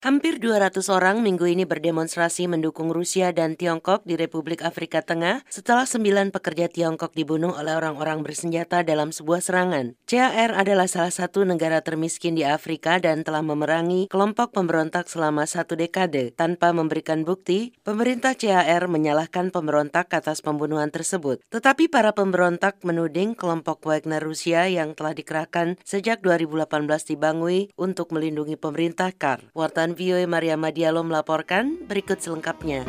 Hampir 200 orang minggu ini berdemonstrasi mendukung Rusia dan Tiongkok di Republik Afrika Tengah setelah 9 pekerja Tiongkok dibunuh oleh orang-orang bersenjata dalam sebuah serangan. CAR adalah salah satu negara termiskin di Afrika dan telah memerangi kelompok pemberontak selama 1 dekade. Tanpa memberikan bukti, pemerintah CAR menyalahkan pemberontak atas pembunuhan tersebut. Tetapi para pemberontak menuding kelompok Wagner Rusia yang telah dikerahkan sejak 2018 di Bangui untuk melindungi pemerintah CAR. Wartawan VOA Maria Madialo melaporkan, berikut selengkapnya.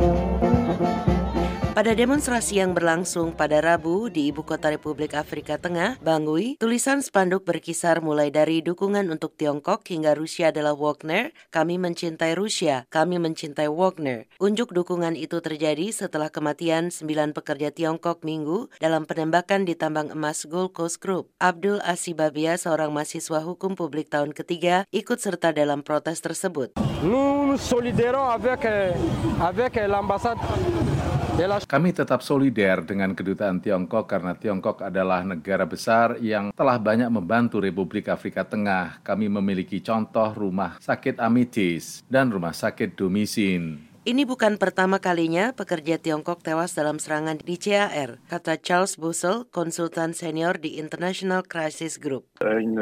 Pada demonstrasi yang berlangsung pada Rabu di Ibu Kota Republik Afrika Tengah, Bangui, tulisan spanduk berkisar mulai dari dukungan untuk Tiongkok hingga Rusia adalah Wagner, kami mencintai Rusia, kami mencintai Wagner. Unjuk dukungan itu terjadi setelah kematian 9 pekerja Tiongkok Minggu dalam penembakan di tambang emas Gold Coast Group. Abdul Asibabia, seorang mahasiswa hukum publik tahun ketiga, ikut serta dalam protes tersebut. Nous solidaires avec l'ambassade. Kami tetap solider dengan kedutaan Tiongkok karena Tiongkok adalah negara besar yang telah banyak membantu Republik Afrika Tengah. Kami memiliki contoh rumah sakit Amitis dan rumah sakit Domisin. Ini bukan pertama kalinya pekerja Tiongkok tewas dalam serangan di CAR, kata Charles Bussell, konsultan senior di International Crisis Group. In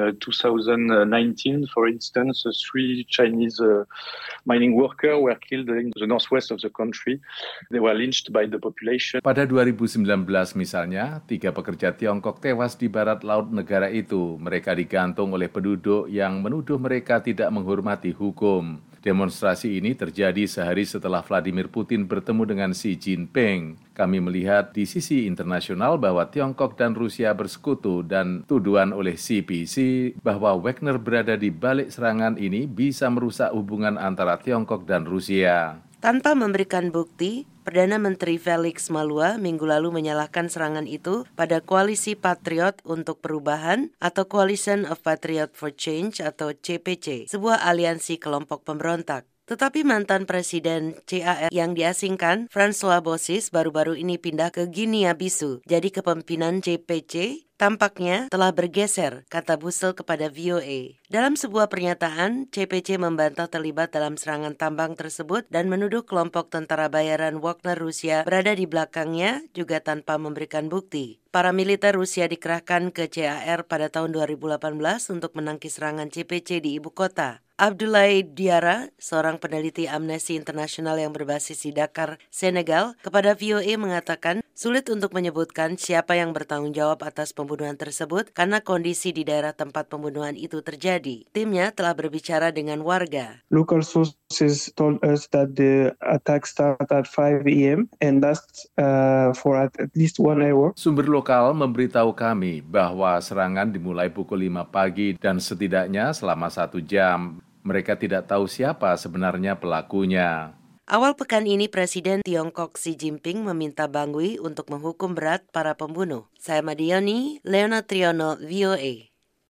2019, for instance, 3 Chinese mining workers were killed in the northwest of the country. They were lynched by the population. Pada 2019 misalnya, 3 pekerja Tiongkok tewas di barat laut negara itu. Mereka digantung oleh penduduk yang menuduh mereka tidak menghormati hukum. Demonstrasi ini terjadi sehari setelah Vladimir Putin bertemu dengan Xi Jinping. Kami melihat di sisi internasional bahwa Tiongkok dan Rusia bersekutu dan tuduhan oleh CPC bahwa Wagner berada di balik serangan ini bisa merusak hubungan antara Tiongkok dan Rusia. Tanpa memberikan bukti, Perdana Menteri Felix Malua minggu lalu menyalahkan serangan itu pada Koalisi Patriot untuk Perubahan atau Coalition of Patriot for Change atau CPC, sebuah aliansi kelompok pemberontak. Tetapi mantan Presiden CAR yang diasingkan, François Bozsis, baru-baru ini pindah ke Guinea-Bissau. Jadi kepemimpinan CPC tampaknya telah bergeser, kata Bussell kepada VOA. Dalam sebuah pernyataan, CPC membantah terlibat dalam serangan tambang tersebut dan menuduh kelompok tentara bayaran Wagner Rusia berada di belakangnya juga tanpa memberikan bukti. Para militer Rusia dikerahkan ke CAR pada tahun 2018 untuk menangkis serangan CPC di ibu kota. Abdoulaye Diarra, seorang peneliti Amnesty International yang berbasis di Dakar, Senegal, kepada VOA mengatakan sulit untuk menyebutkan siapa yang bertanggung jawab atas pembunuhan tersebut karena kondisi di daerah tempat pembunuhan itu terjadi. Timnya telah berbicara dengan warga. Local sources told us that the attack started at 5 a.m. and lasts for at least 1 hour. Sumber lokal memberitahu kami bahwa serangan dimulai pukul 5 pagi dan setidaknya selama 1 jam. Mereka tidak tahu siapa sebenarnya pelakunya. Awal pekan ini Presiden Tiongkok Xi Jinping meminta Bangui untuk menghukum berat para pembunuh. Saya Madioni, Leona Triono, VOA.